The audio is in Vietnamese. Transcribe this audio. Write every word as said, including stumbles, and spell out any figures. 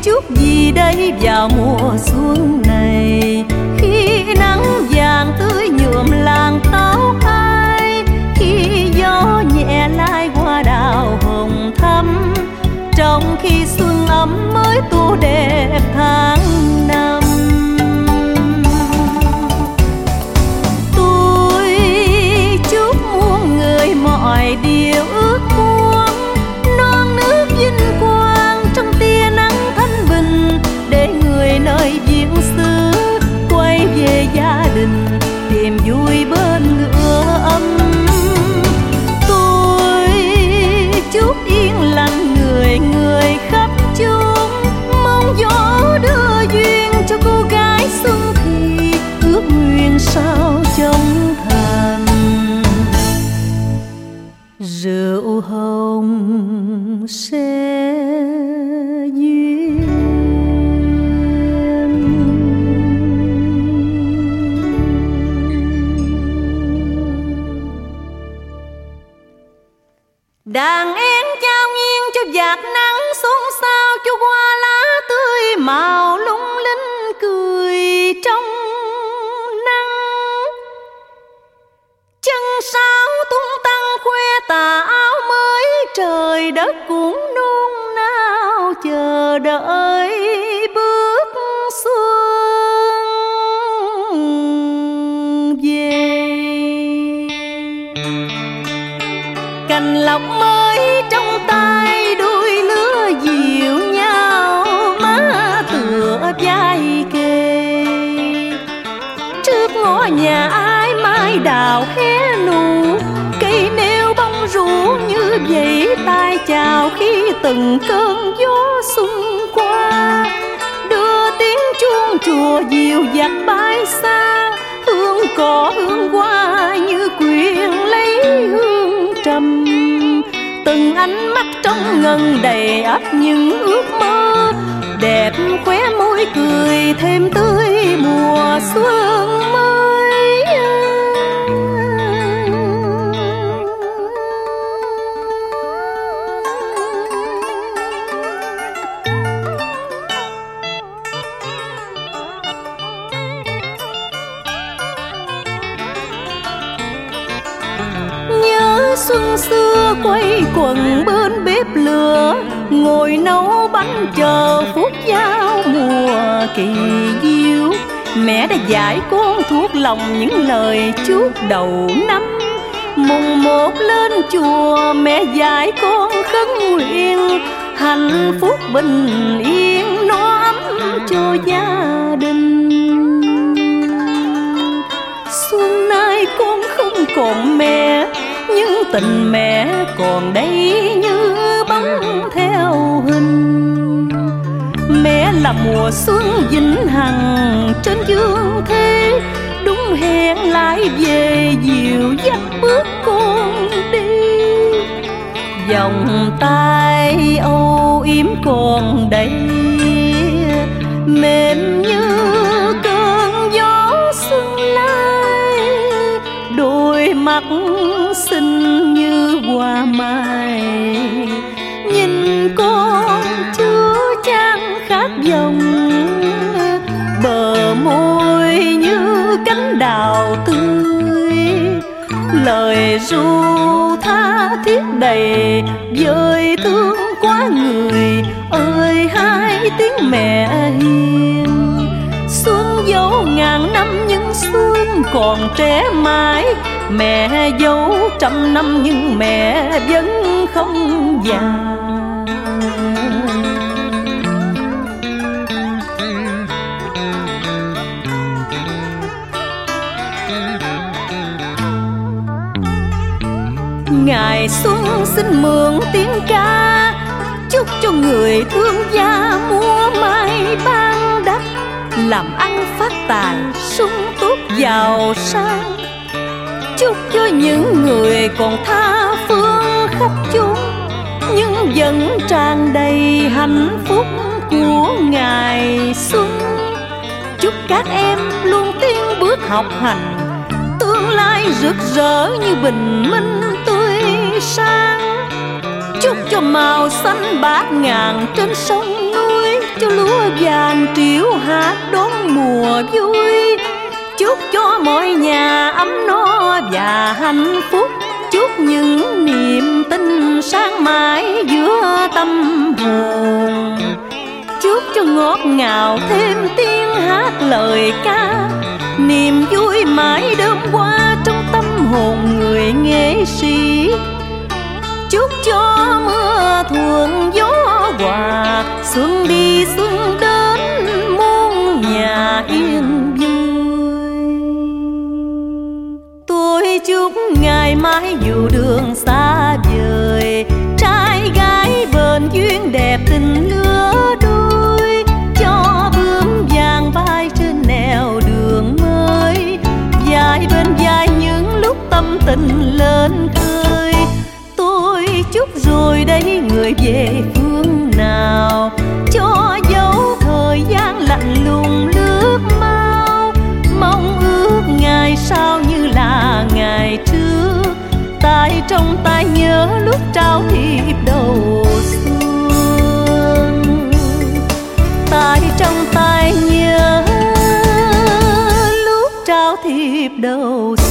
chút gì đây vào mùa xuân này, khi nắng vàng tươi nhuộm làng tóc ai, khi gió nhẹ lai hoa đào hồng thắm, trong khi xuân ấm mới tô đẹp tháng năm. Tôi chúc muôn người mọi điều ước muốn, non nước vinh quang trong tia nắng thanh bình, để người nơi viễn xứ quay về gia đình tìm vui bên ngựa ấm. Tôi chúc yên lặng người người khắp chốn, mong gió đưa duyên cho cô gái xuân thì ước nguyện sao trong thành. Rượu hồng sẽ duyên. Đàn én trao nghiêng cho vạt nắng xôn xao, cho hoa lá tươi màu lung linh cười trong nắng. Chân sáo tung tăng khoe tà áo mới, trời đất cũng nôn nao chờ đợi bước xuân về. Cành lộc mới trong tay, đôi lứa dịu nhau, má tựa vai kề. Trước ngõ nhà ai mai đào hé nụ, cây nêu bông rủ như vậy tay chào khi từng cơn gió xuân qua. Đưa tiếng chuông chùa dịu dặt bay xa, hương cỏ hương hoa như quyện lấy hương trầm. Từng ánh mắt trong ngần đầy ắp những ước mơ, đẹp khóe môi cười thêm tươi mùa xuân mới. Nhớ xuân xưa quay quần bên bếp lửa, ngồi nấu bánh chờ phút giao mùa kỳ diệu. Mẹ đã dạy con thuộc lòng những lời chúc đầu năm. Mùng một lên chùa mẹ dạy con khấn nguyện, hạnh phúc bình yên no ấm cho gia đình. Xuân nay con không còn mẹ, nhưng tình mẹ còn đây như bóng theo hình. Mẹ là mùa xuân vĩnh hằng trên dương thế, đúng hẹn lại về dìu dắt bước con đi. Vòng tay âu yếm còn đây, mềm như cơn gió xuân lai, đôi mắt xinh như hoa mai, nhìn con chưa chan khát vọng. Bờ môi như cánh đào tươi, lời ru tha thiết đầy vơi thương quá người ơi. Hai tiếng mẹ hiền, xuân dấu ngàn năm nhưng xuân còn trẻ mãi. Mẹ dấu trăm năm nhưng mẹ vẫn không già. Ngày xuân xin mượn tiếng ca, chúc cho người thương gia múa may ban đắp, làm ăn phát tài sung túc giàu sang. Chúc cho những người còn tha phương khắp chốn, nhưng vẫn tràn đầy hạnh phúc của ngày xuân. Chúc các em luôn tiến bước học hành, tương lai rực rỡ như bình minh tươi sáng. Chúc cho màu xanh bát ngàn trên sông núi, cho lúa vàng triệu hạt đón mùa vui. Chúc cho mọi nhà ấm no và hạnh phúc. Chúc những niềm tin sáng mãi giữa tâm hồn. Chúc cho ngọt ngào thêm tiếng hát lời ca. Niềm vui mãi đơm hoa trong tâm hồn người nghệ sĩ. Chúc cho mưa thuận gió hòa. Xuân đi xuân đến muôn nhà yên vui. Tôi chúc ngày mai dù đường xa vời, trai gái bền duyên đẹp tình lứa đôi. Cho bướm vàng bay trên nẻo đường mới, dài bên vai những lúc tâm tình lên khơi. Tôi chúc rồi đây người về phương nào, cho dấu thời gian lạnh lùng lướt mau. Mong ước ngày sau như là ngày trước, tay trong tay nhớ lúc trao thiệp đầu xuân. Tay trong tay nhớ lúc trao thiệp đầu xuân.